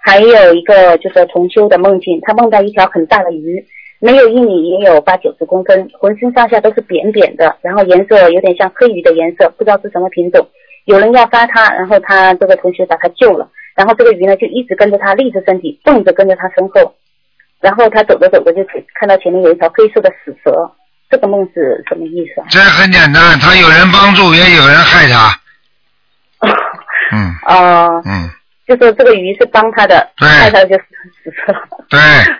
还有一个就是同修的梦境，他梦到一条很大的鱼，没有1米也有8-90公分，浑身上下都是扁扁的，然后颜色有点像黑鱼的颜色，不知道是什么品种。有人要杀它，然后他这个同学把他救了，然后这个鱼呢就一直跟着他，立着身体蹦着跟着他身后，然后他走着走着就看到前面有一条黑色的死蛇。这个梦是什么意思啊？ 这很简单，他有人帮助，也有人害他。 就是这个鱼是帮他的，害他就是死蛇。 对。